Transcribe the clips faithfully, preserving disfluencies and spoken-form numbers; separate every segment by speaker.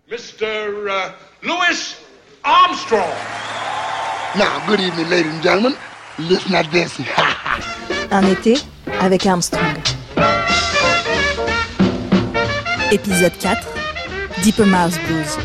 Speaker 1: mister Uh, Louis Armstrong.
Speaker 2: Now, good evening, ladies and gentlemen. Listen at this.
Speaker 3: Un été avec Armstrong. Épisode quatre, Deeper Mouse Blues.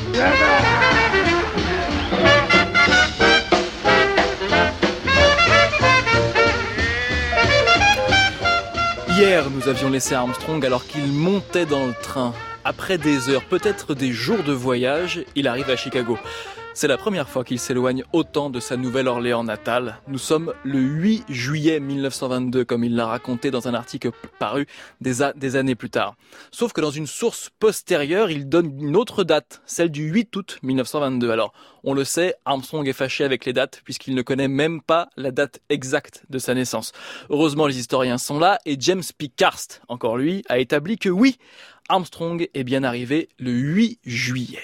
Speaker 4: Hier, nous avions laissé Armstrong alors qu'il montait dans le train. Après des heures, peut-être des jours de voyage, il arrive à Chicago. C'est la première fois qu'il s'éloigne autant de sa Nouvelle-Orléans natale. Nous sommes le huit juillet mille neuf cent vingt-deux, comme il l'a raconté dans un article paru des, a- des années plus tard. Sauf que dans une source postérieure, il donne une autre date, celle du huit août mille neuf cent vingt-deux. Alors, on le sait, Armstrong est fâché avec les dates puisqu'il ne connaît même pas la date exacte de sa naissance. Heureusement, les historiens sont là et James P. Karst, encore lui, a établi que oui, Armstrong est bien arrivé le huit juillet.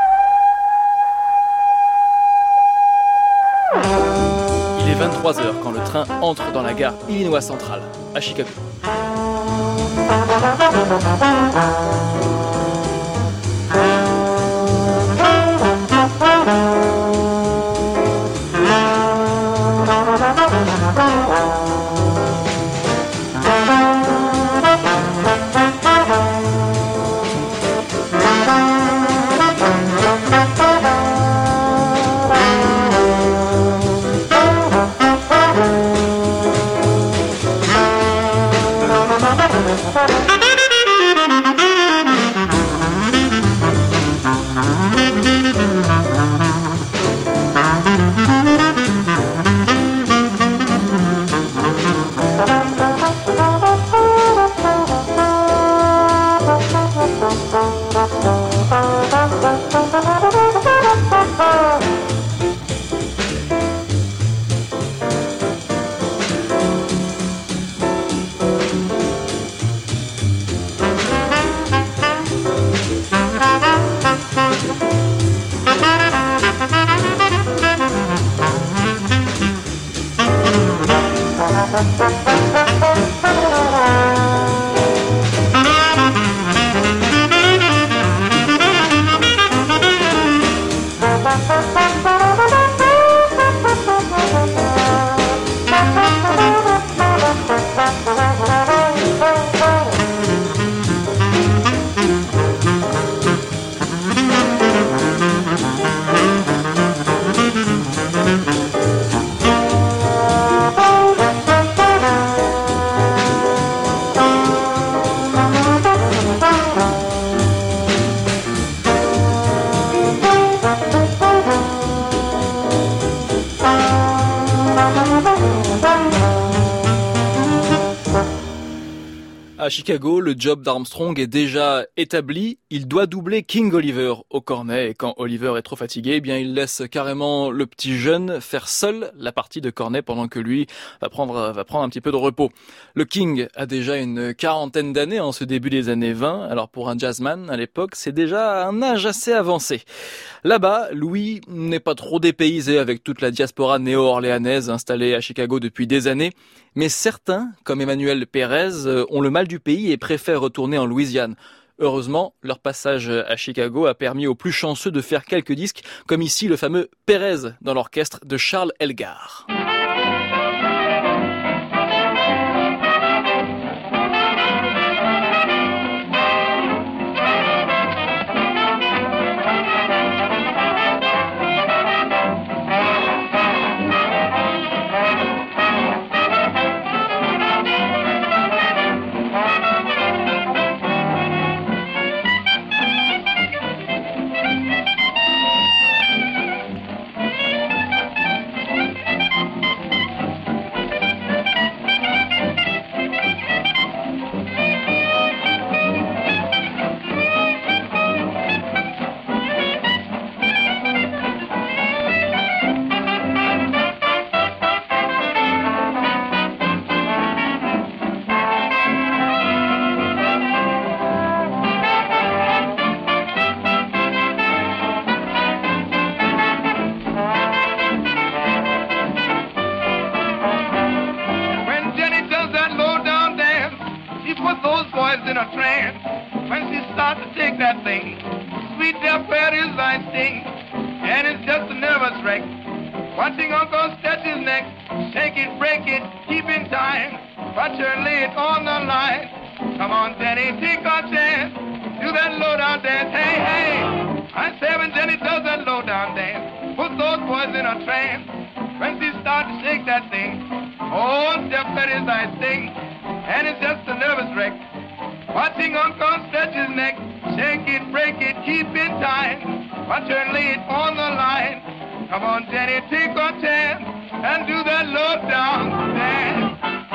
Speaker 4: Il est vingt-trois heures quand le train entre dans la gare Illinois Central, à Chicago. À Chicago, le job d'Armstrong est déjà établi. Il doit doubler King Oliver au cornet. Et quand Oliver est trop fatigué, eh bien, il laisse carrément le petit jeune faire seul la partie de cornet pendant que lui va prendre, va prendre un petit peu de repos. Le King a déjà une quarantaine d'années en ce début des années vingt. Alors pour un jazzman, à l'époque, c'est déjà un âge assez avancé. Là-bas, Louis n'est pas trop dépaysé avec toute la diaspora néo-orléanaise installée à Chicago depuis des années. Mais certains, comme Emmanuel Pérez, ont le mal du pays et préfèrent retourner en Louisiane. Heureusement, leur passage à Chicago a permis aux plus chanceux de faire quelques disques, comme ici le fameux Pérez dans l'orchestre de Charles Elgar.
Speaker 5: where is thy sting? And it's just a nervous wreck. Watching Uncle stretch his neck, shake it, break it, keep in time. Watch her lay it on the line. Come on, Jenny, take a chance. Do that low-down dance, hey, hey. I say when Jenny does that low-down dance, put those boys in a trance. When she starts to shake that thing, oh, Jeff, that is thy sting. And it's just a nervous wreck. Watching Uncle stretch his neck, shake it, break it, keep in time. Watch her lay it on the line. Come on, Jenny, take a chance and do that low-down dance.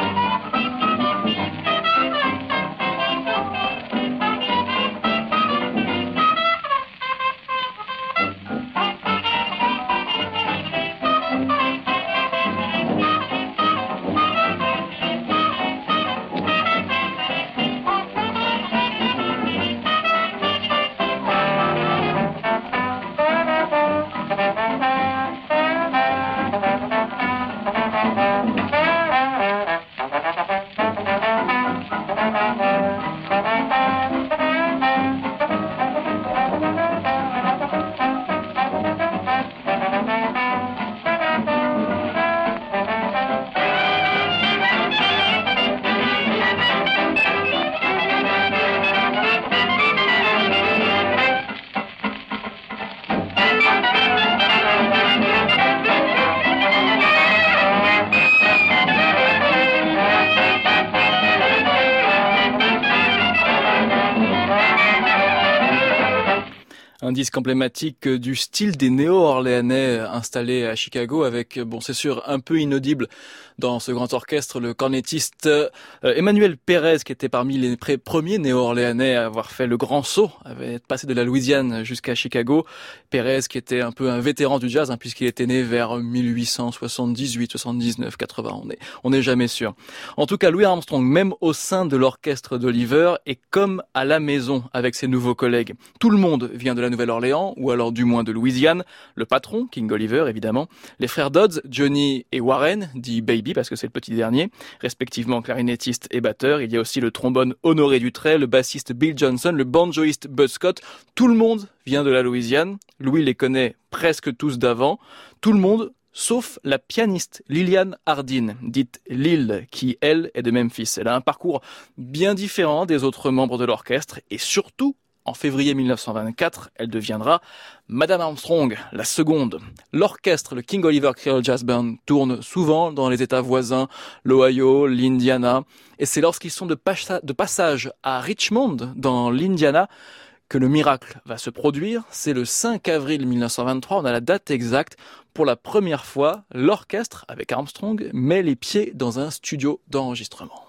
Speaker 4: Un disque emblématique du style des néo-orléanais installés à Chicago avec, bon c'est sûr, un peu inaudible dans ce grand orchestre, le cornettiste euh, Emmanuel Pérez, qui était parmi les pré- premiers néo-orléanais à avoir fait le grand saut, avait passé de la Louisiane jusqu'à Chicago. Pérez qui était un peu un vétéran du jazz, hein, puisqu'il était né vers mille huit cent soixante-dix-huit, soixante-dix-neuf, quatre-vingts, on est, on n'est jamais sûr. En tout cas, Louis Armstrong, même au sein de l'orchestre d'Oliver, est comme à la maison avec ses nouveaux collègues. Tout le monde vient de la Nouvelle-Orléans, ou alors du moins de Louisiane. Le patron, King Oliver évidemment, les frères Dodds, Johnny et Warren, dit Baby parce que c'est le petit dernier, respectivement clarinettiste et batteur. Il y a aussi le trombone Honoré Dutray, le bassiste Bill Johnson, le banjoïste Bud Scott. Tout le monde vient de la Louisiane. Louis les connaît presque tous d'avant. Tout le monde, sauf la pianiste Lillian Hardin, dite Lil, qui, elle, est de Memphis. Elle a un parcours bien différent des autres membres de l'orchestre et surtout, en février mille neuf cent vingt-quatre, elle deviendra Madame Armstrong, la seconde. L'orchestre, le King Oliver Creole Jazz Band, tourne souvent dans les États voisins, l'Ohio, l'Indiana. Et c'est lorsqu'ils sont de, pas- de passage à Richmond, dans l'Indiana, que le miracle va se produire. C'est le cinq avril mille neuf cent vingt-trois, on a la date exacte. Pour la première fois, l'orchestre, avec Armstrong, met les pieds dans un studio d'enregistrement.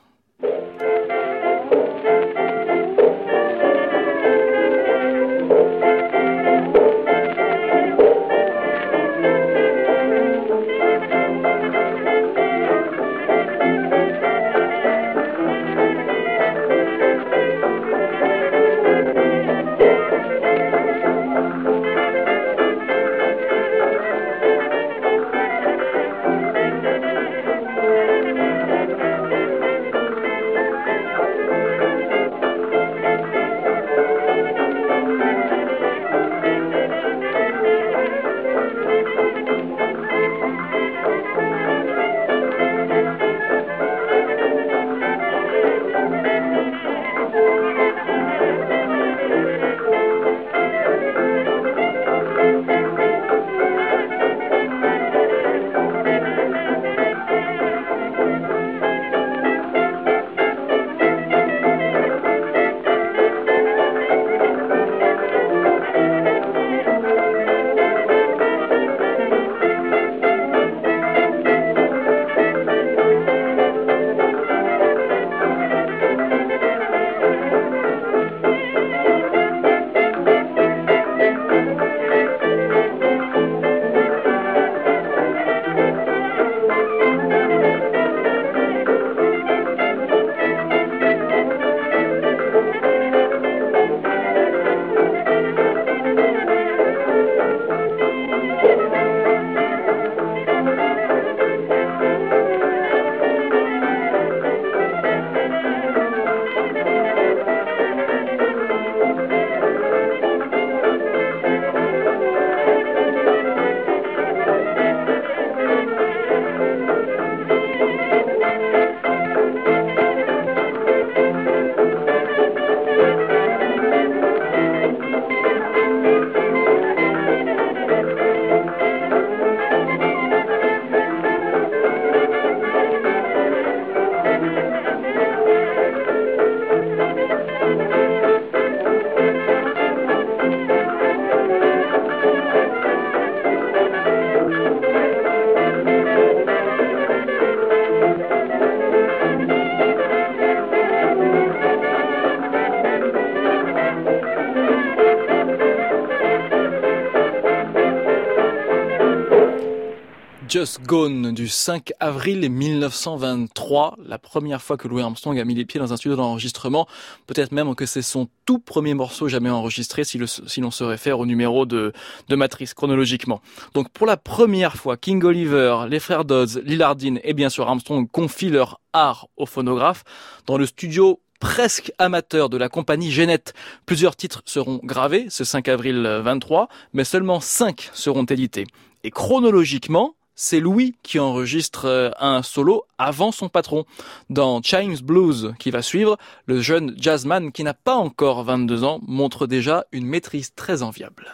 Speaker 4: Just Gone du cinq avril mille neuf cent vingt-trois, la première fois que Louis Armstrong a mis les pieds dans un studio d'enregistrement. Peut-être même que c'est son tout premier morceau jamais enregistré si, le, si l'on se réfère au numéro de, de Matrice chronologiquement. Donc pour la première fois, King Oliver, les frères Dodds, Lil Hardin et bien sûr Armstrong confient leur art au phonographe dans le studio presque amateur de la compagnie Gennett. Plusieurs titres seront gravés ce cinq avril vingt-trois, mais seulement cinq seront édités. Et chronologiquement, c'est Louis qui enregistre un solo avant son patron. Dans Chimes Blues qui va suivre, le jeune jazzman qui n'a pas encore vingt-deux ans montre déjà une maîtrise très enviable.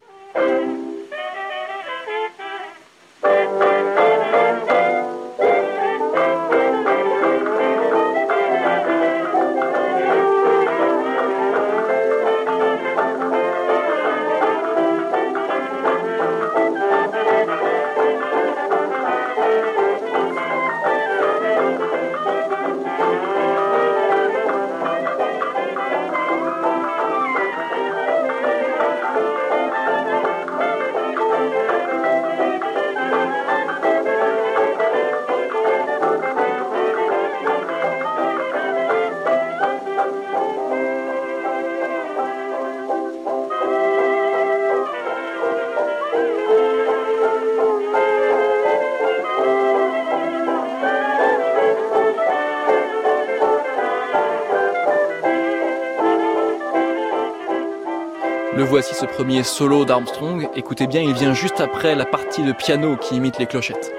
Speaker 4: Le voici, ce premier solo d'Armstrong. Écoutez bien, il vient juste après la partie de piano qui imite les clochettes.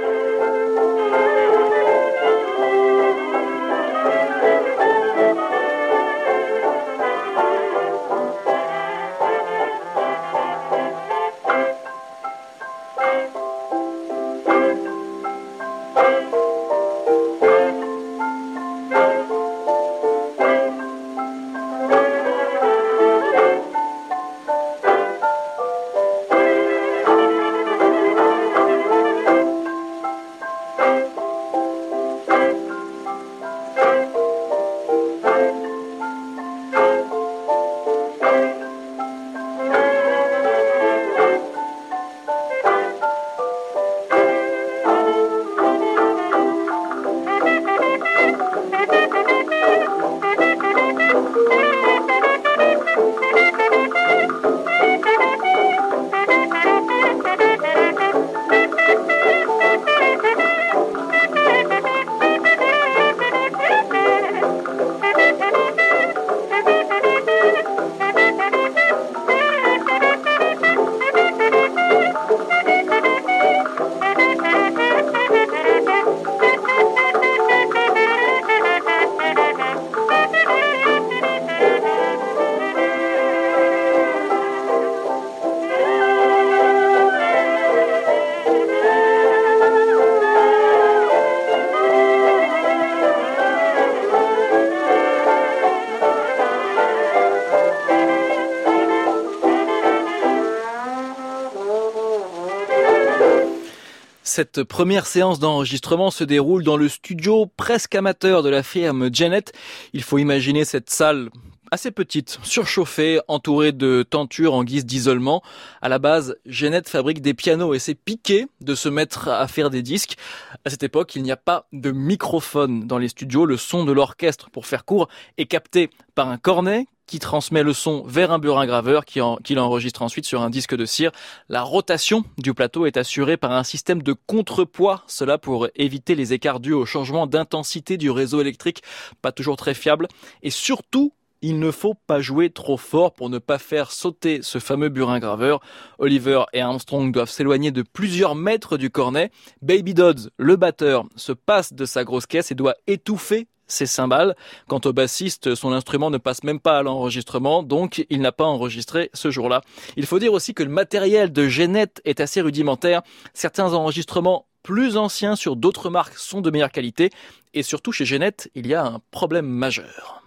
Speaker 4: Cette première séance d'enregistrement se déroule dans le studio presque amateur de la firme Gennett. Il faut imaginer cette salle assez petite, surchauffée, entourée de tentures en guise d'isolement. À la base, Gennett fabrique des pianos et c'est piqué de se mettre à faire des disques. À cette époque, il n'y a pas de microphone dans les studios. Le son de l'orchestre, pour faire court, est capté par un cornet qui transmet le son vers un burin graveur qui, en, qui l'enregistre ensuite sur un disque de cire. La rotation du plateau est assurée par un système de contrepoids, cela pour éviter les écarts dus au changement d'intensité du réseau électrique, pas toujours très fiable. Et surtout, il ne faut pas jouer trop fort pour ne pas faire sauter ce fameux burin graveur. Oliver et Armstrong doivent s'éloigner de plusieurs mètres du cornet. Baby Dodds, le batteur, se passe de sa grosse caisse et doit étouffer ses cymbales. Quant au bassiste, son instrument ne passe même pas à l'enregistrement, donc il n'a pas enregistré ce jour-là. Il faut dire aussi que le matériel de Gennett est assez rudimentaire. Certains enregistrements plus anciens sur d'autres marques sont de meilleure qualité. Et surtout chez Gennett, il y a un problème majeur.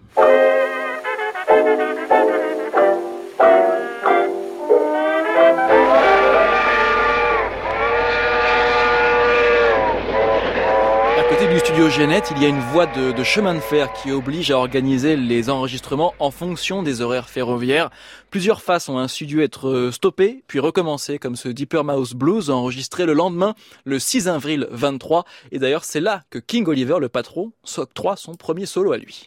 Speaker 4: studio Jeannette, il y a une voie de, de chemin de fer qui oblige à organiser les enregistrements en fonction des horaires ferroviaires. Plusieurs faces ont ainsi dû être stoppées, puis recommencées, comme ce Deeper Mouse Blues enregistré le lendemain, le six avril vingt-trois. Et d'ailleurs, c'est là que King Oliver, le patron, s'octroie son premier solo à lui.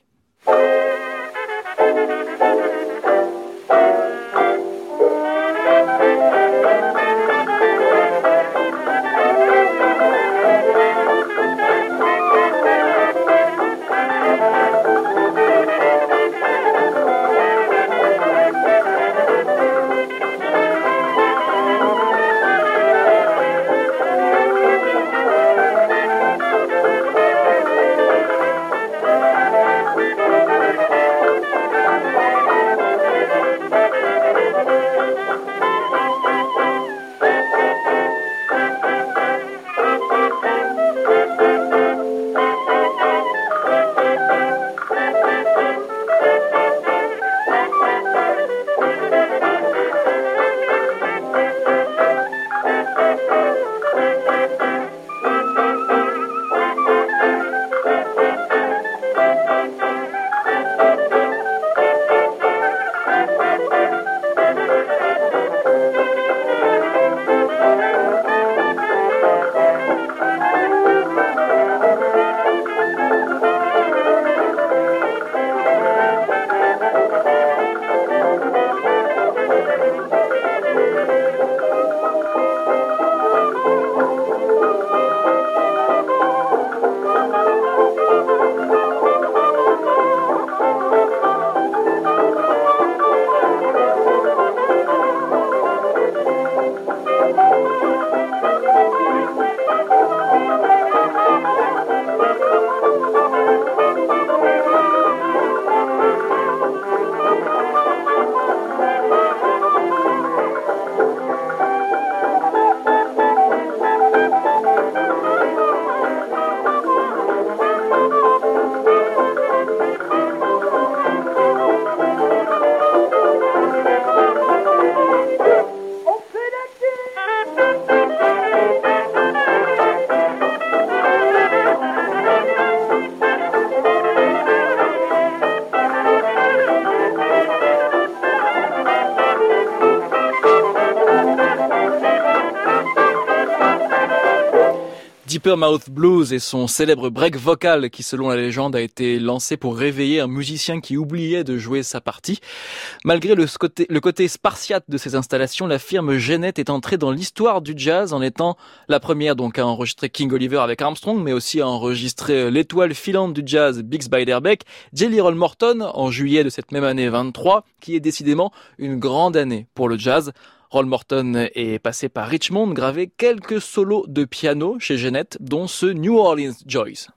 Speaker 4: Deeper Mouth Blues et son célèbre break vocal qui, selon la légende, a été lancé pour réveiller un musicien qui oubliait de jouer sa partie. Malgré le côté, le côté spartiate de ces installations, la firme Jeannette est entrée dans l'histoire du jazz en étant la première donc à enregistrer King Oliver avec Armstrong, mais aussi à enregistrer l'étoile filante du jazz Bix Beiderbecke, Jelly Roll Morton en juillet de cette même année vingt-trois, qui est décidément une grande année pour le jazz. Roll Morton est passé par Richmond, gravé quelques solos de piano chez Jeannette, dont ce New Orleans Joys.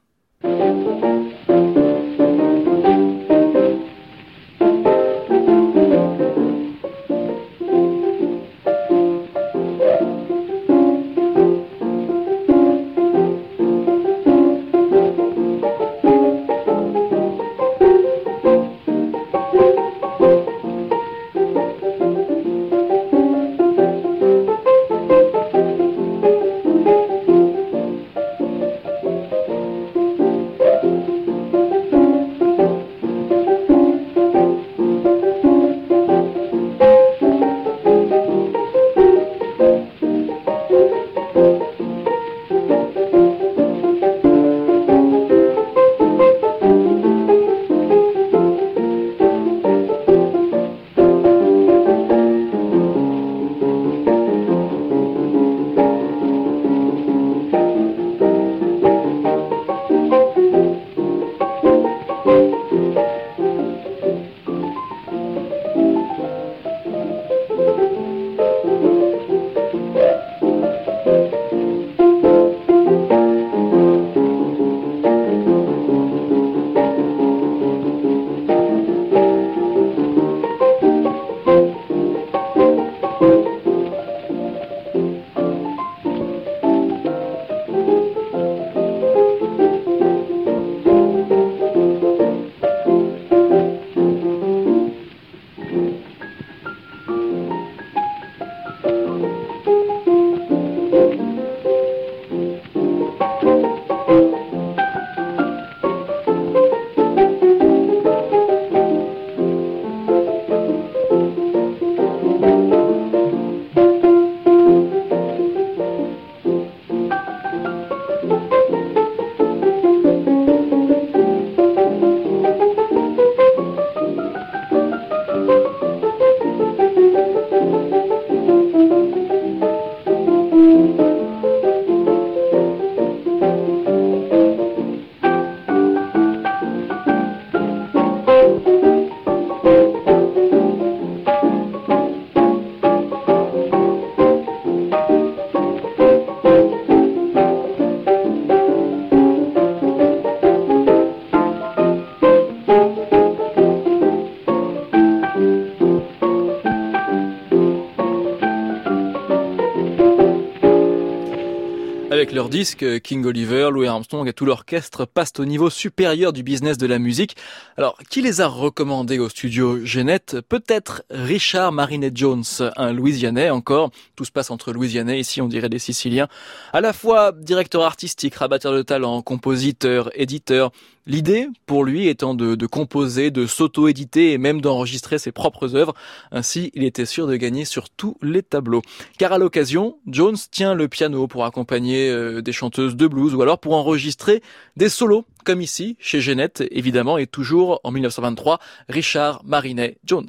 Speaker 4: Avec leur disque, King Oliver, Louis Armstrong et tout l'orchestre passent au niveau supérieur du business de la musique. Alors, qui les a recommandés au studio Gennett? Peut-être Richard Marinet Jones, un Louisianais encore. Tout se passe entre Louisianais, ici on dirait des Siciliens. À la fois directeur artistique, rabatteur de talent, compositeur, éditeur. L'idée, pour lui, étant de, de composer, de s'auto-éditer et même d'enregistrer ses propres œuvres. Ainsi, il était sûr de gagner sur tous les tableaux. Car à l'occasion, Jones tient le piano pour accompagner euh, des chanteuses de blues ou alors pour enregistrer des solos, comme ici, chez Gennett, évidemment, et toujours en dix-neuf cent vingt-trois, Richard Marinet Jones.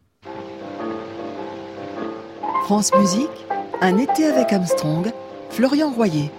Speaker 6: France Musique, un été avec Armstrong, Florian Royer.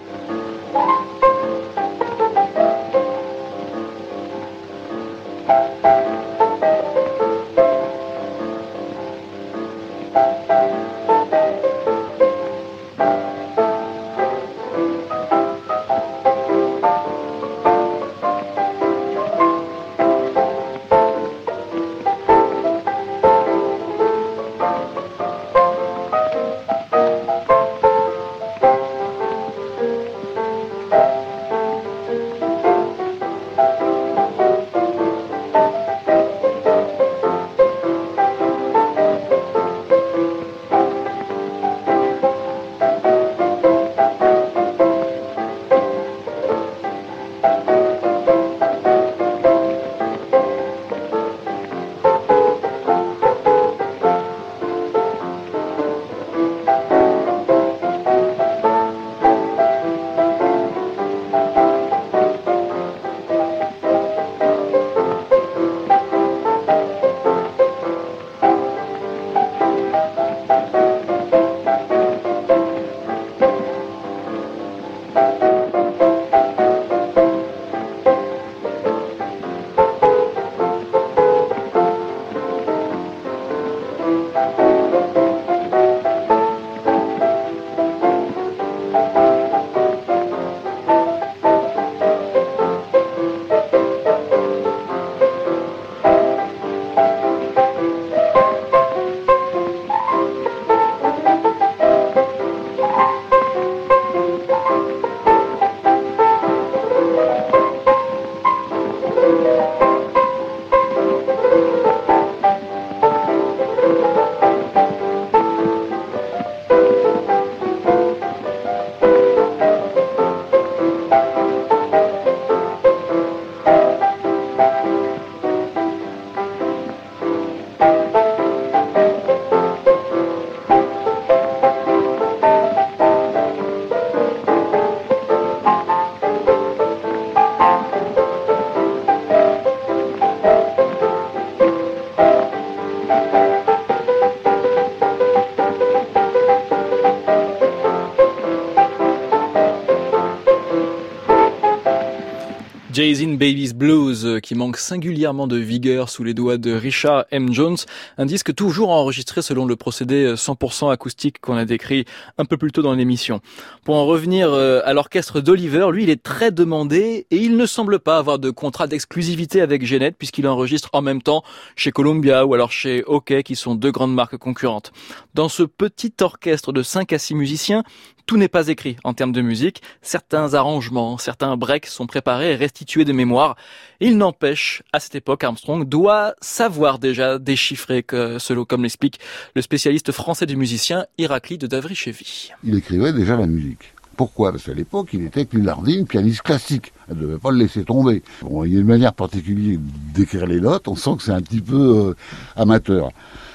Speaker 4: Jay's-in Baby's Blues, qui manque singulièrement de vigueur sous les doigts de Richard M. Jones, un disque toujours enregistré selon le procédé cent pour cent acoustique qu'on a décrit un peu plus tôt dans l'émission. Pour en revenir à l'orchestre d'Oliver, lui il est très demandé et il ne semble pas avoir de contrat d'exclusivité avec Gennett puisqu'il enregistre en même temps chez Columbia ou alors chez Hockey qui sont deux grandes marques concurrentes. Dans ce petit orchestre de cinq à six musiciens, tout n'est pas écrit en termes de musique. Certains arrangements, certains breaks sont préparés et restitués de mémoire. Il n'empêche, à cette époque, Armstrong doit savoir déjà déchiffrer, que, selon comme l'explique le spécialiste français du musicien Héraclide d'Avry-Chévy.
Speaker 2: Il écrivait déjà la musique. Pourquoi ? Parce qu'à l'époque, il était avec Lilardine, pianiste classique. Elle ne devait pas le laisser tomber. Bon, il y a une manière particulière d'écrire les notes. On sent que c'est un petit peu euh, amateur.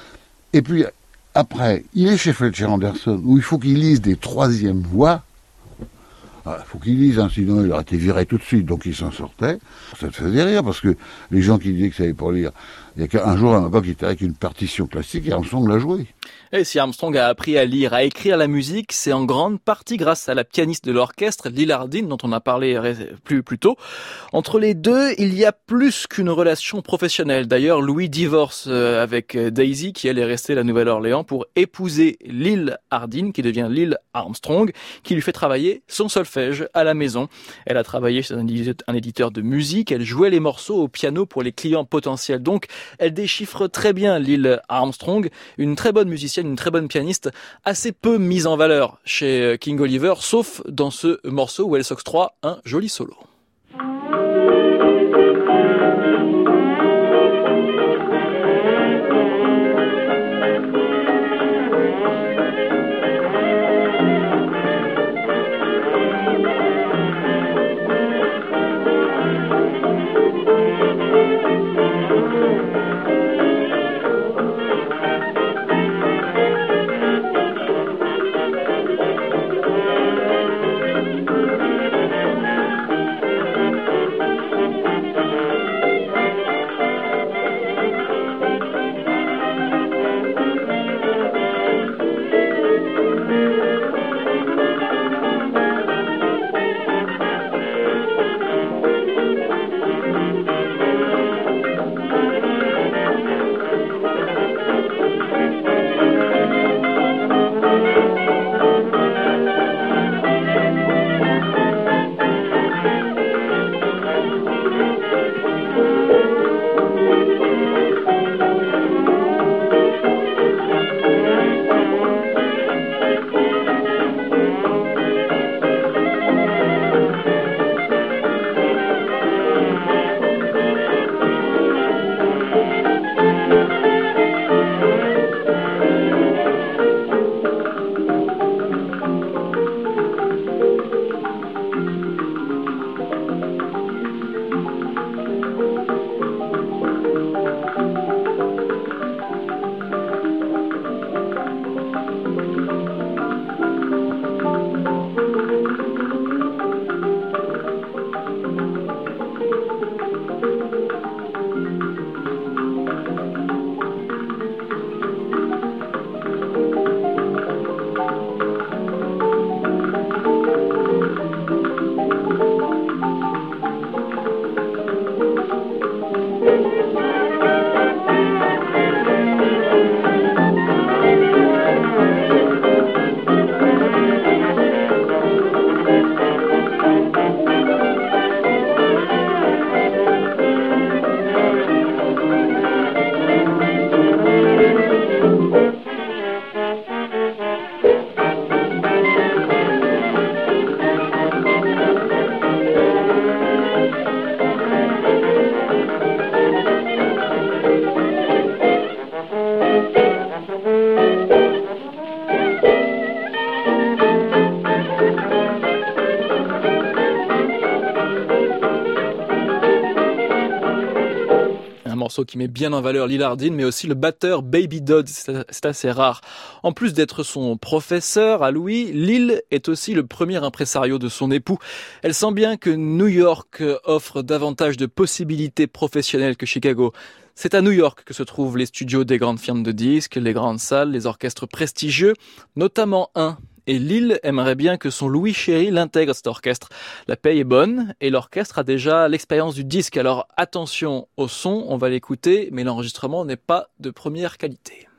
Speaker 2: Et puis, après, il est chez Fletcher Anderson, où il faut qu'il lise des troisièmes voix. Il faut qu'il lise, hein, sinon il aurait été viré tout de suite, donc il s'en sortait. Ça te faisait rire, parce que les gens qui disaient que ça allait pas lire, il y a qu'un jour, un gars qui était avec une partition classique, et Armstrong l'a joué.
Speaker 4: Et si Armstrong a appris à lire, à écrire la musique, c'est en grande partie grâce à la pianiste de l'orchestre, Lilardine, dont on a parlé plus, plus tôt. Entre les deux, il y a plus qu'une relation professionnelle. D'ailleurs, Louis divorce avec Daisy, qui elle est restée à la Nouvelle-Orléans, pour épouser Lil Hardin, qui devient Lil Armstrong, qui lui fait travailler son solfège. solfège à la maison. Elle a travaillé chez un éditeur de musique, elle jouait les morceaux au piano pour les clients potentiels. Donc, elle déchiffre très bien Lil Armstrong, une très bonne musicienne, une très bonne pianiste, assez peu mise en valeur chez King Oliver, sauf dans ce morceau où elle s'octroie un joli solo. Qui met bien en valeur Lil Hardin, mais aussi le batteur Baby Dodd, c'est assez rare. En plus d'être son professeur à Louis, Lil est aussi le premier impresario de son époux. Elle sent bien que New York offre davantage de possibilités professionnelles que Chicago. C'est à New York que se trouvent les studios des grandes firmes de disques, les grandes salles, les orchestres prestigieux, notamment un. Et Lil aimerait bien que son Louis chéri l'intègre cet orchestre. La paye est bonne et l'orchestre a déjà l'expérience du disque. Alors attention au son, on va l'écouter, mais l'enregistrement n'est pas de première qualité.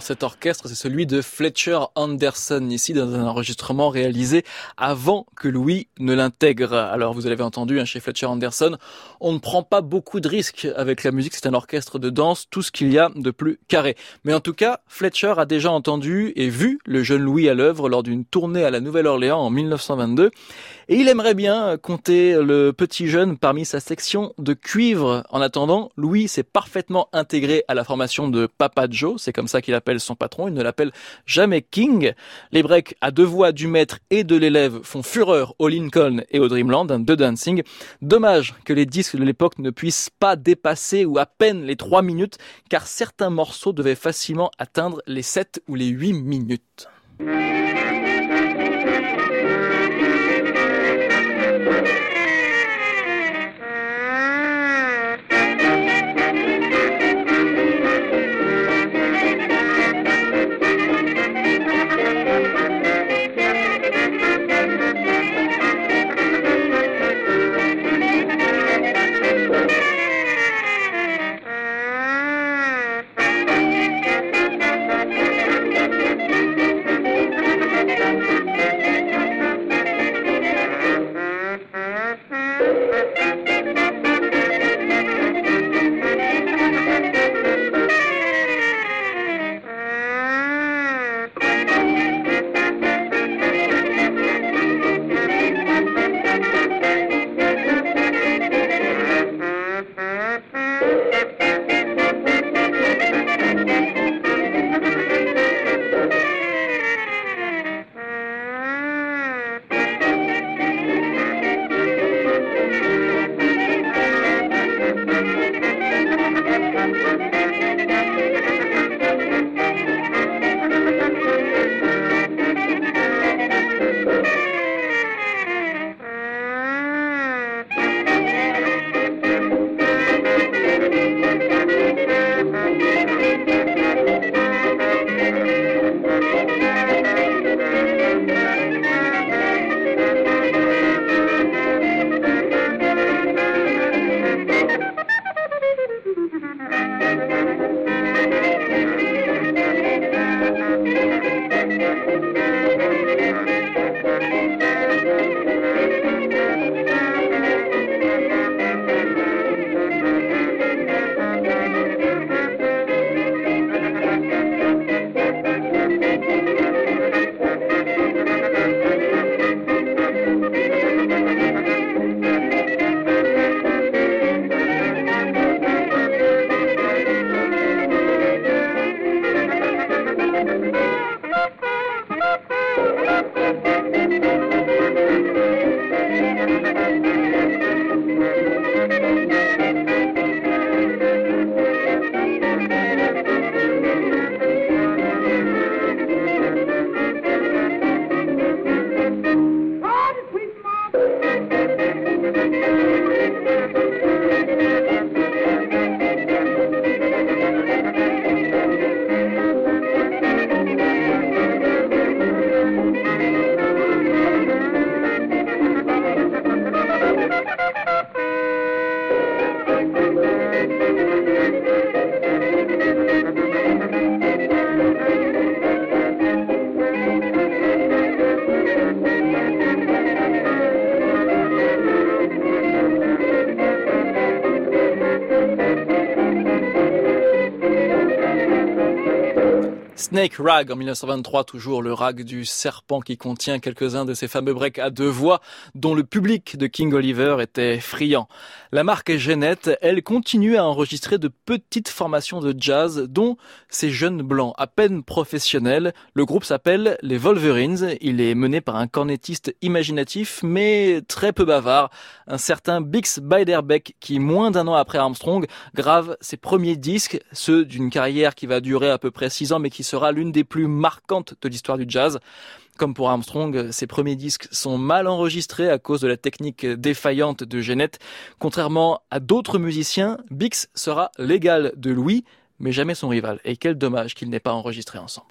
Speaker 4: Alors cet orchestre, c'est celui de Fletcher Henderson, ici dans un enregistrement réalisé avant que Louis ne l'intègre. Alors vous l'avez entendu, hein, chez Fletcher Henderson, on ne prend pas beaucoup de risques avec la musique, c'est un orchestre de danse, tout ce qu'il y a de plus carré. Mais en tout cas, Fletcher a déjà entendu et vu le jeune Louis à l'œuvre lors d'une tournée à la Nouvelle-Orléans en mille neuf cent vingt-deux. Et il aimerait bien compter le petit jeune parmi sa section de cuivre. En attendant, Louis s'est parfaitement intégré à la formation de Papa Joe, c'est comme ça qu'il appelle son patron, il ne l'appelle jamais King. Les breaks à deux voix du maître et de l'élève font fureur au Lincoln et au Dreamland de Dancing. Dommage que les disques de l'époque ne puissent pas dépasser ou à peine les trois minutes, car certains morceaux devaient facilement atteindre les sept ou les huit minutes. Snake Rag en mille neuf cent vingt-trois, toujours le rag du serpent qui contient quelques-uns de ces fameux breaks à deux voix dont le public de King Oliver était friand. La marque Jeannette, elle continue à enregistrer de petites formations de jazz dont ces jeunes blancs à peine professionnels. Le groupe s'appelle les Wolverines, il est mené par un cornettiste imaginatif mais très peu bavard, un certain Bix Beiderbecke qui, moins d'un an après Armstrong, grave ses premiers disques, ceux d'une carrière qui va durer à peu près six ans mais qui sera l'une des plus marquantes de l'histoire du jazz. Comme pour Armstrong, ses premiers disques sont mal enregistrés à cause de la technique défaillante de Jeannette. Contrairement à d'autres musiciens, Bix sera l'égal de Louis, mais jamais son rival. Et quel dommage qu'ils n'aient pas enregistré ensemble.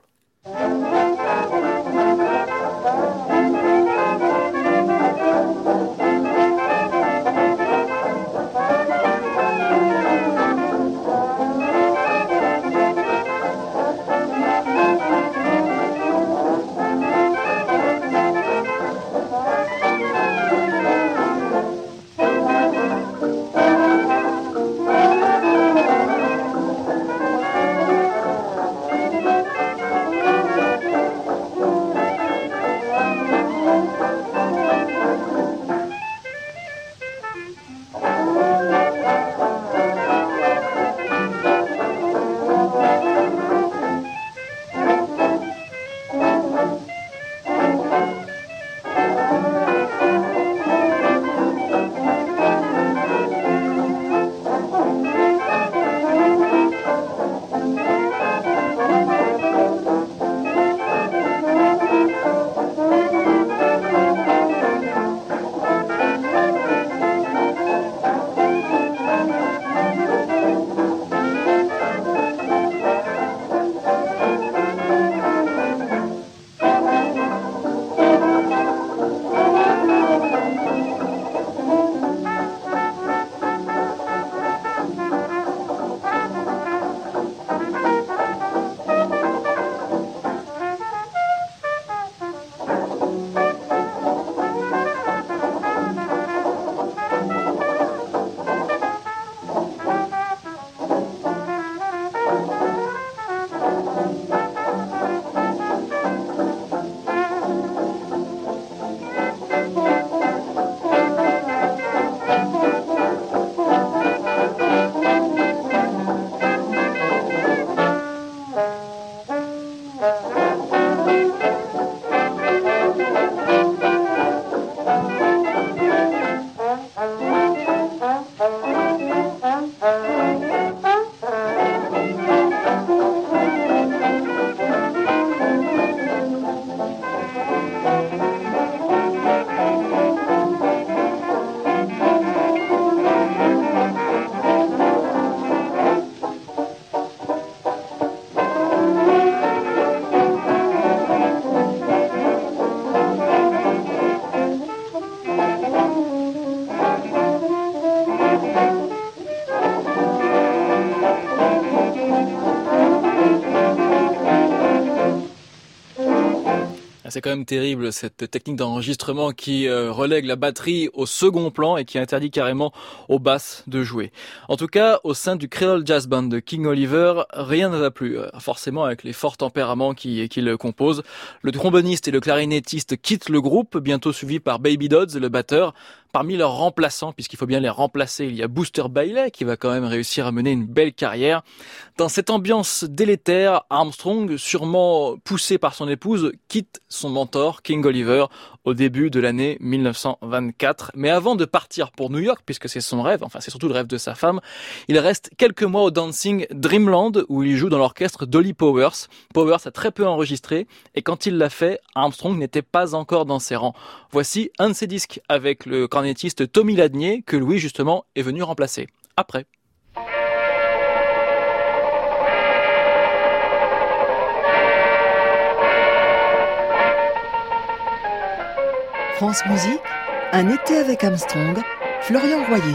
Speaker 4: c'est quand même terrible, cette technique d'enregistrement qui euh, relègue la batterie au second plan et qui interdit carrément aux basses de jouer. En tout cas, au sein du Creole Jazz Band de King Oliver, rien ne va plus, forcément avec les forts tempéraments qui, qui le composent. Le tromboniste et le clarinettiste quittent le groupe, bientôt suivi par Baby Dodds, le batteur. Parmi leurs remplaçants, puisqu'il faut bien les remplacer, il y a Booster Bailey qui va quand même réussir à mener une belle carrière. Dans cette ambiance délétère, Armstrong, sûrement poussé par son épouse, quitte son mentor, King Oliver, au début de l'année mille neuf cent vingt-quatre. Mais avant de partir pour New York, puisque c'est son rêve, enfin c'est surtout le rêve de sa femme, il reste quelques mois au Dancing Dreamland où il joue dans l'orchestre d'Ollie Powers. Powers a très peu enregistré et quand il l'a fait, Armstrong n'était pas encore dans ses rangs. Voici un de ses disques avec le cornettiste Tommy Ladnier que Louis justement est venu remplacer. Après.
Speaker 6: France Musique, un été avec Armstrong, Florian Royer.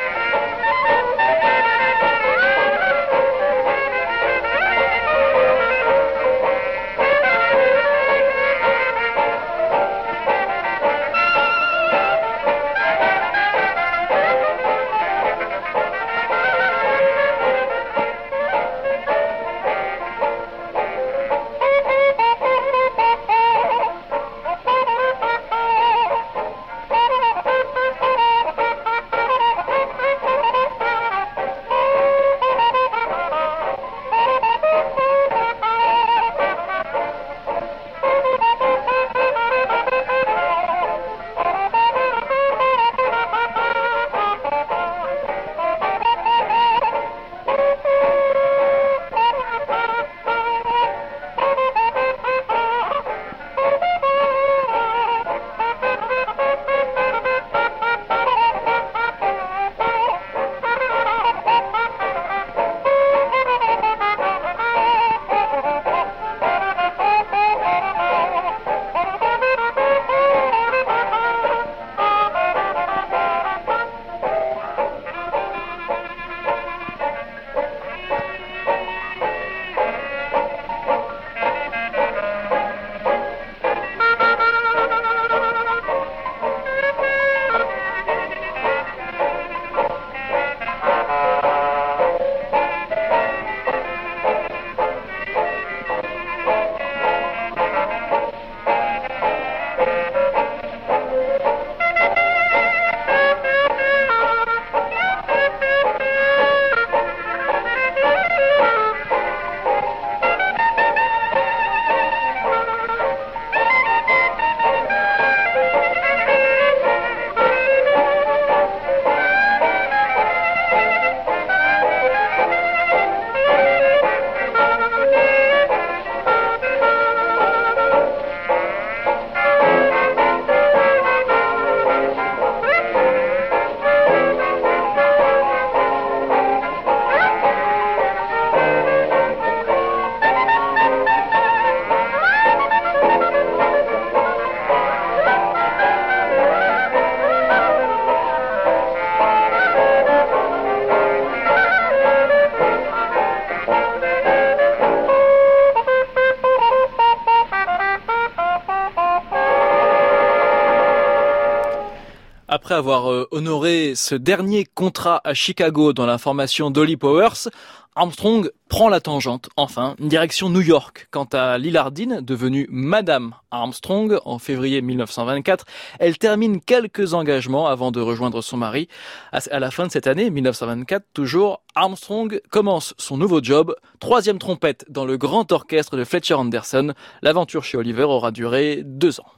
Speaker 4: Après avoir euh, honoré ce dernier contrat à Chicago dans la formation d'Ollie Powers, Armstrong prend la tangente, enfin, direction New York. Quant à Lillardine, devenue Madame Armstrong en février mille neuf cent vingt-quatre, elle termine quelques engagements avant de rejoindre son mari. À la fin de cette année, mille neuf cent vingt-quatre, toujours, Armstrong commence son nouveau job, troisième trompette dans le grand orchestre de Fletcher Henderson. L'aventure chez Oliver aura duré deux ans.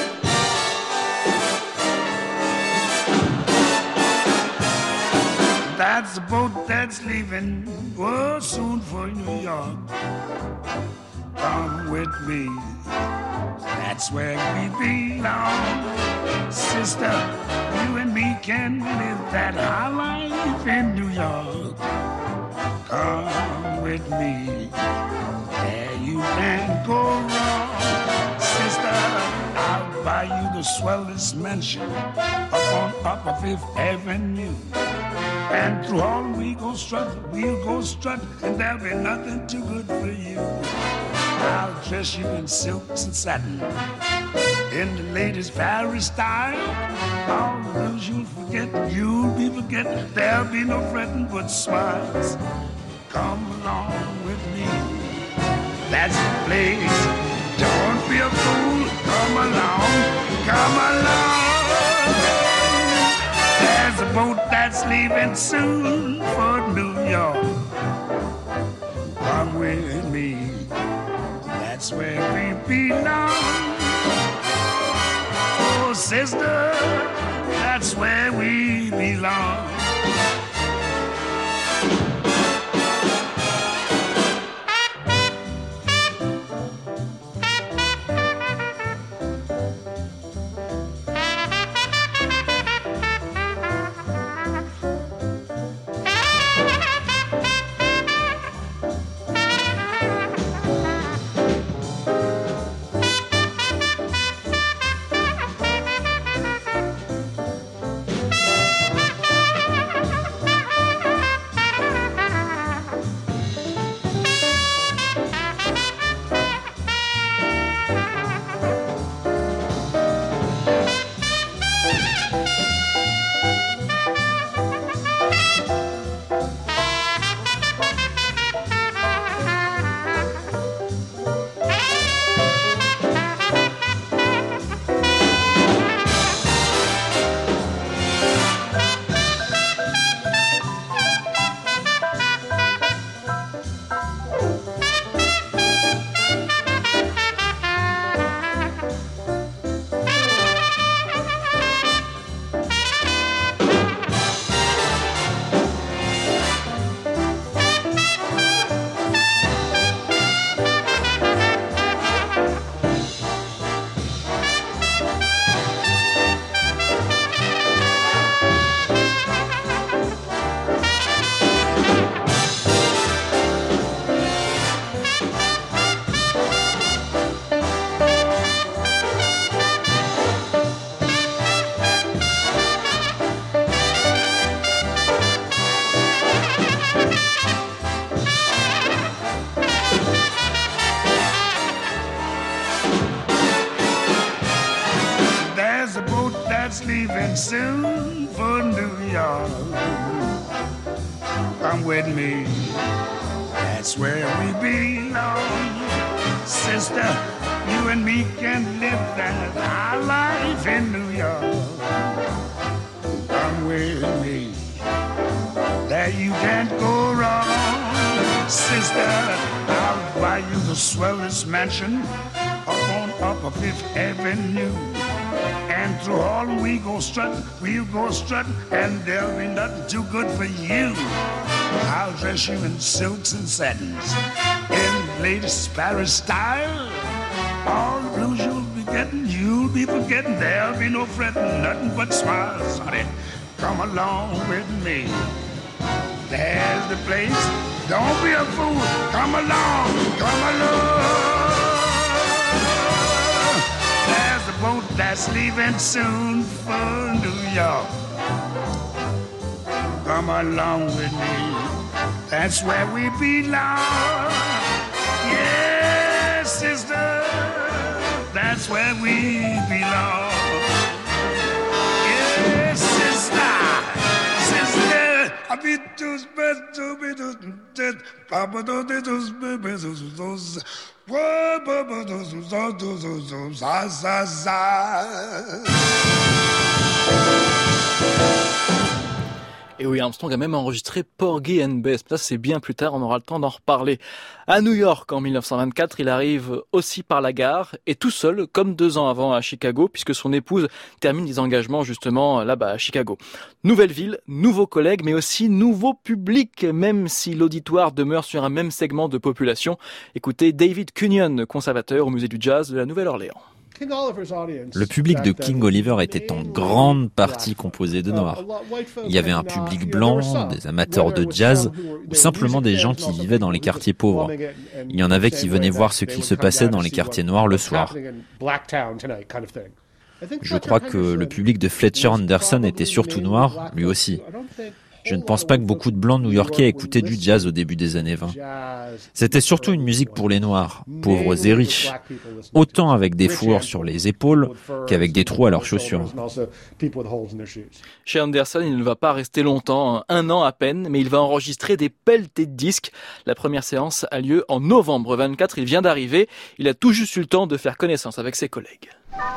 Speaker 7: That's the boat that's leaving, oh, soon for New York. Come with me, that's where we belong. Sister, you and me can live that high life in New York. Come with me, there you can't go wrong. Sister, I'll buy you the swellest mansion up on Upper Fifth Avenue. And through all we go strut, we'll go strut, and there'll be nothing too good for you. I'll dress you in silks and satin, in the latest Paris style. All the blues you'll forget, you'll be forgetting. There'll be no fretting but smiles. Come along with me, that's the place. Don't be a fool, come along, come along. There's a boat that's leaving soon for New York. Come with me, that's where we belong. Oh, sister, that's where we belong. Leaving soon for New York. Come with me, that's where we belong. Sister, you and me can live that our life in New York. Come with me, there you can't go wrong. Sister, I'll buy you the swellest mansion up on Upper Fifth Avenue. And through all we go strutting, we'll go strutting, and there'll be nothing too good for you. I'll dress you in silks and satins, in the latest Paris style. All the blues you'll be getting, you'll be forgetting. There'll be no fretting, nothing but smiles, honey. Come along with me, there's the place. Don't be a fool, come along, come along. Boat that's leaving soon for New York. Come along with me, that's where we belong. Yes, sister, that's where we belong. Yes, sister, sister, I be too bad to be too dead. Papa don't be too bad.
Speaker 4: Et oui, Armstrong a même enregistré Porgy and Bess. Ça, c'est bien plus tard, on aura le temps d'en reparler. À New York, en dix-neuf cent vingt-quatre, il arrive aussi par la gare, et tout seul, comme deux ans avant à Chicago, puisque son épouse termine des engagements justement là-bas à Chicago. Nouvelle ville, nouveaux collègues, mais aussi nouveau public, même si l'auditoire demeure sur un même segment de population. Écoutez David Cunnion, conservateur au musée du jazz de la Nouvelle-Orléans.
Speaker 8: Le public de King Oliver était en grande partie composé de Noirs. Il y avait un public blanc, des amateurs de jazz, ou simplement des gens qui vivaient dans les quartiers pauvres. Il y en avait qui venaient voir ce qu'il se passait dans les quartiers noirs le soir. Je crois que le public de Fletcher Henderson était surtout noir, lui aussi. Je ne pense pas que beaucoup de blancs new-yorkais écoutaient du jazz au début des années vingt. C'était surtout une musique pour les noirs, pauvres et riches, autant avec des fourrures sur les épaules qu'avec des trous à leurs chaussures.
Speaker 4: Chez Anderson, il ne va pas rester longtemps, un an à peine, mais il va enregistrer des pelletées de disques. La première séance a lieu en novembre vingt-quatre, il vient d'arriver, il a tout juste eu le temps de faire connaissance avec ses collègues.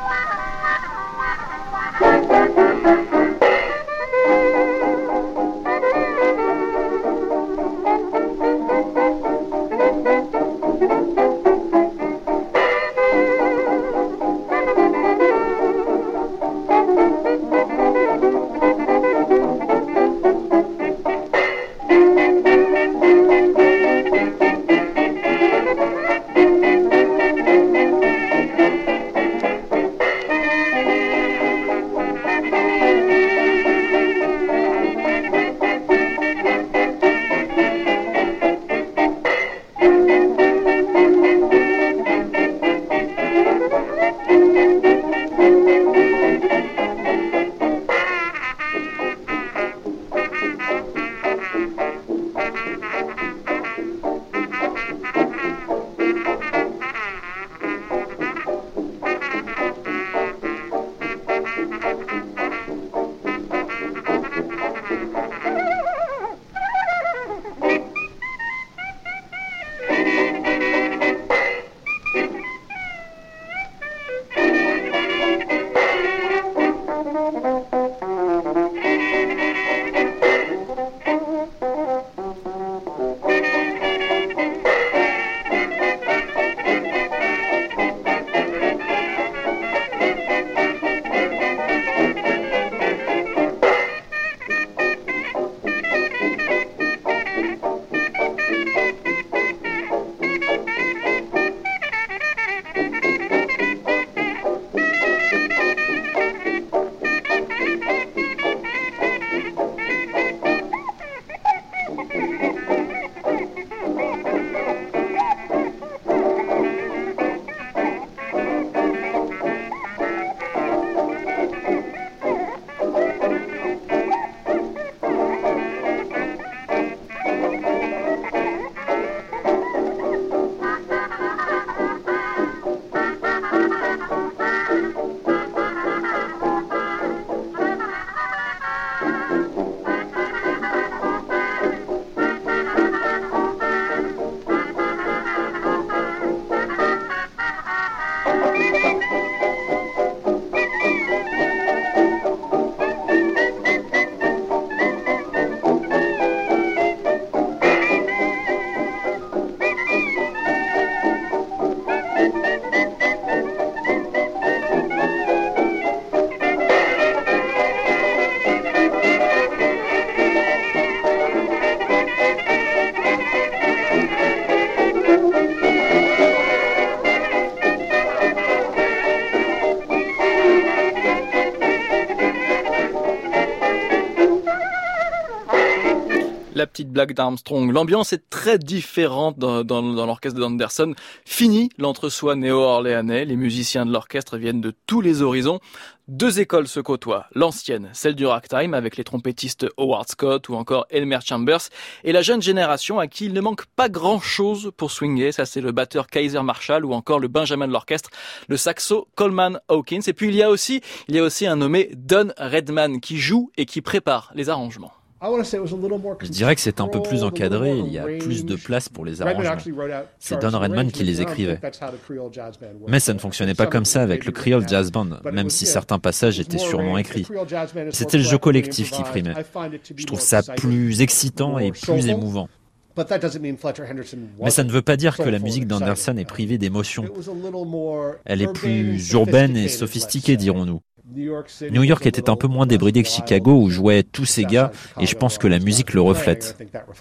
Speaker 4: La petite blague d'Armstrong. L'ambiance est très différente dans, dans, dans l'orchestre d'Anderson. Fini l'entre-soi néo-orléanais. Les musiciens de l'orchestre viennent de tous les horizons. Deux écoles se côtoient. L'ancienne, celle du ragtime avec les trompettistes Howard Scott ou encore Elmer Chambers. Et la jeune génération à qui il ne manque pas grand-chose pour swinger. Ça, c'est le batteur Kaiser Marshall ou encore le Benjamin de l'orchestre, le saxo Coleman Hawkins. Et puis il y a aussi, il y a aussi un nommé Don Redman qui joue et qui prépare les arrangements.
Speaker 8: Je dirais que c'est un peu plus encadré, il y a plus de place pour les arrangements. C'est Don Redman qui les écrivait. Mais ça ne fonctionnait pas comme ça avec le Creole Jazz Band, même si certains passages étaient sûrement écrits. C'était le jeu collectif qui primait. Je trouve ça plus excitant et plus émouvant. Mais ça ne veut pas dire que la musique d'Anderson est privée d'émotion. Elle est plus urbaine et sophistiquée, dirons-nous. New York était un peu moins débridé que Chicago où jouaient tous ces gars et je pense que la musique le reflète.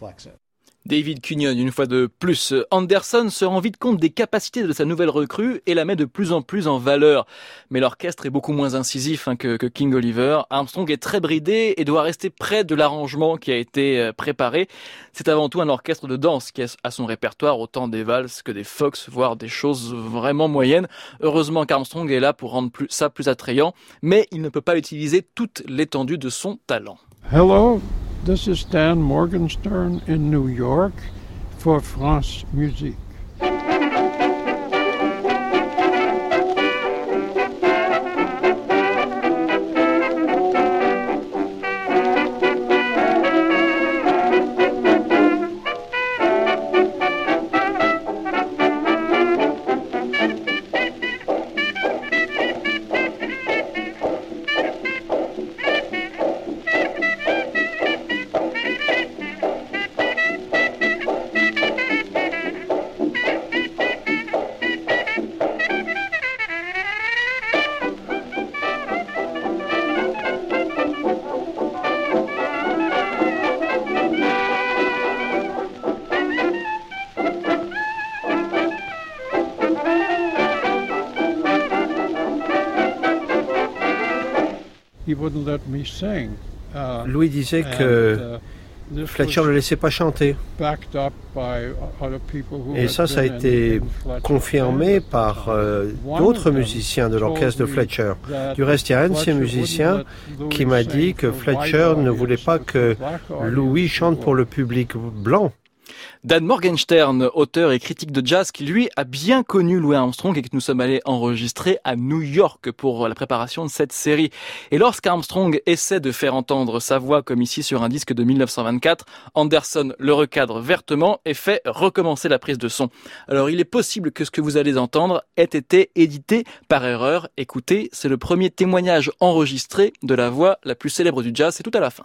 Speaker 4: David Cunion, une fois de plus. Anderson se rend vite compte des capacités de sa nouvelle recrue et la met de plus en plus en valeur. Mais l'orchestre est beaucoup moins incisif hein, que, que King Oliver. Armstrong est très bridé et doit rester près de l'arrangement qui a été préparé. C'est avant tout un orchestre de danse qui a à son répertoire autant des valses que des fox, voire des choses vraiment moyennes. Heureusement qu'Armstrong est là pour rendre plus, ça plus attrayant, mais il ne peut pas utiliser toute l'étendue de son talent.
Speaker 9: Hello, This is Dan Morgenstern in New York for France Musique.
Speaker 10: Louis disait que Fletcher ne le laissait pas chanter. Et ça, ça a été confirmé par euh, d'autres musiciens de l'orchestre de Fletcher. Du reste, il y a un de ces musiciens qui m'a dit que Fletcher ne voulait pas que Louis chante pour le public blanc.
Speaker 4: Dan Morgenstern, auteur et critique de jazz, qui lui a bien connu Louis Armstrong et que nous sommes allés enregistrer à New York pour la préparation de cette série. Et lorsqu'Armstrong essaie de faire entendre sa voix, comme ici sur un disque de mille neuf cent vingt-quatre, Anderson le recadre vertement et fait recommencer la prise de son. Alors il est possible que ce que vous allez entendre ait été édité par erreur. Écoutez, c'est le premier témoignage enregistré de la voix la plus célèbre du jazz, c'est tout à la fin.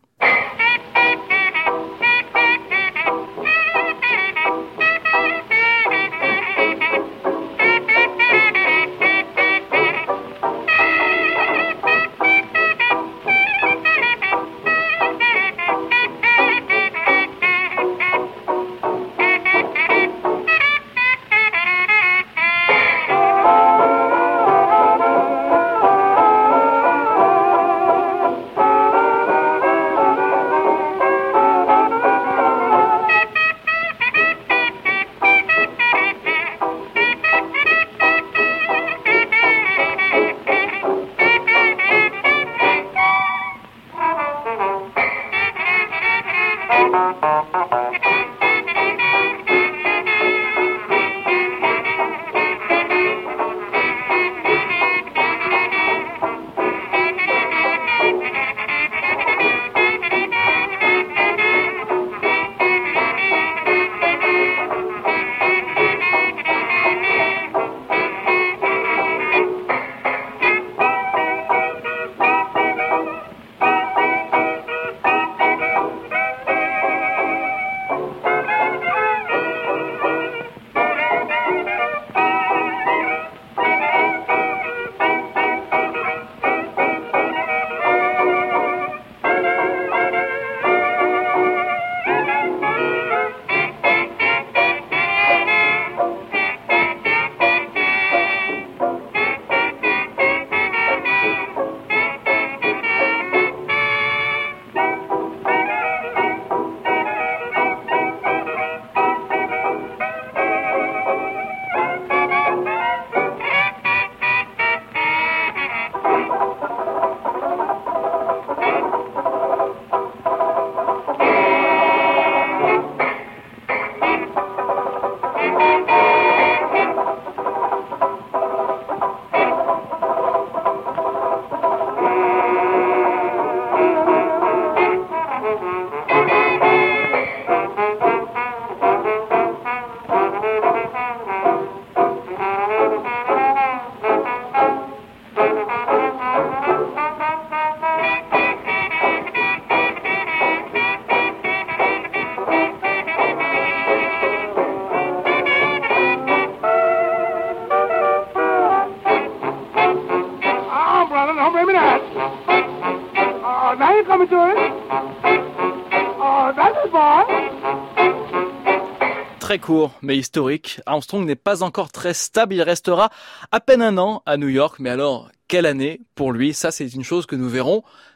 Speaker 4: Très court, mais historique. Armstrong n'est pas encore très stable. Il restera à peine un an à New York. Mais alors, quelle année pour lui? Ça, c'est une chose que nous verrons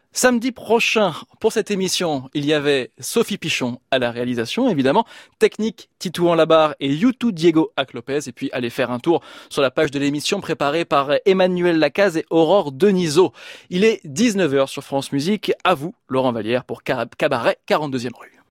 Speaker 4: Samedi prochain, pour cette émission, il y avait Sophie Pichon à la réalisation, évidemment, technique Titouan Labarre et YouTube Diego Aclopez. Et puis, allez faire un tour sur la page de l'émission préparée par Emmanuel Lacaze et Aurore Denisot. Il est dix-neuf heures sur France Musique. À vous, Laurent Vallière, pour Cabaret quarante-deuxième rue.